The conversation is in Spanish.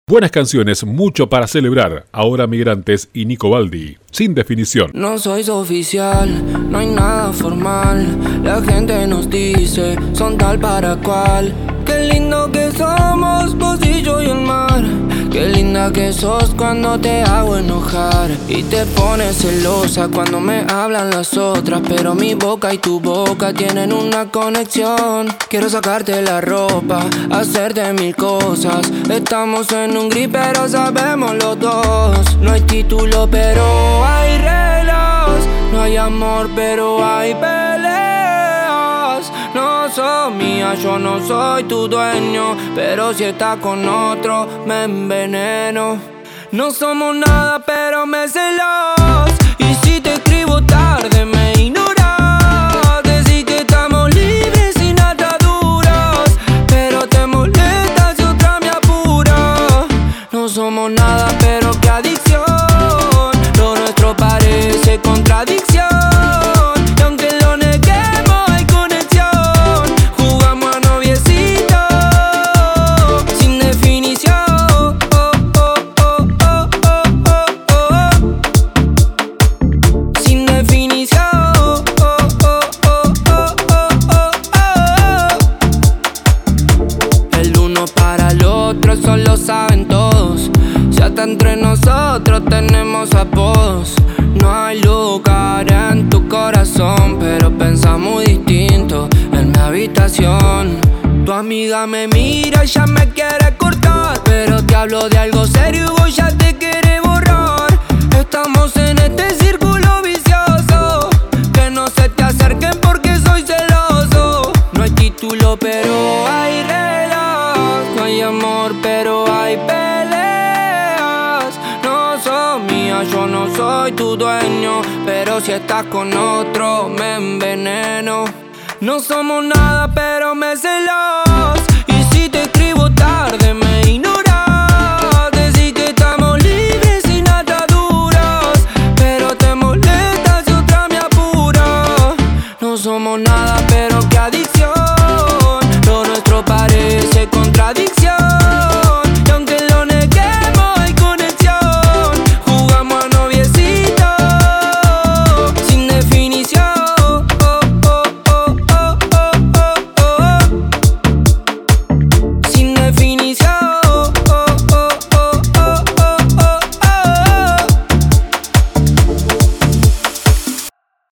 Buenas canciones, mucho para celebrar. Ahora Migrantes y Nico Baldi, Sin Definición. No soy oficial, no hay nada formal. La gente nos dice, son tal para cual. Qué lindo que somos, vos y yo y el mar. Qué linda que sos cuando te hago enojar. Y te pones celosa cuando me hablan las otras. Pero mi boca y tu boca tienen una conexión. Quiero sacarte la ropa, hacerte mil cosas. Estamos en un grip pero sabemos los dos. No hay título pero hay reglas. No hay amor pero hay peleas. No sos mía, yo no soy tu dueño. Pero si estás con otro me enveneno. No somos nada pero me celas. Y si te escribo tarde me ignoras. Decís que estamos libres sin ataduras. Pero te molesta si otra me apura. No somos nada pero qué adicción. Lo nuestro parece contradicción. Y aunque lo neguemos hay conexión. Jugamos a noviecito sin definición. Sin definición. El uno para el otro, eso lo saben todos. Si hasta entre nosotros tenemos apodos. No hay lugar en tu corazón, pero pensamos muy distinto en mi habitación. Tu amiga me mira y ya me quiere cortar, pero te hablo de algo serio y vos ya te quieres borrar. Estamos en este círculo vicioso. Que no se te acerquen porque soy celoso. No hay título pero hay reglas. No hay amor pero hay peleas. No sos mía, yo no soy tu dueño. Pero si estás con otro me enveneno. No somos nada pero me celas.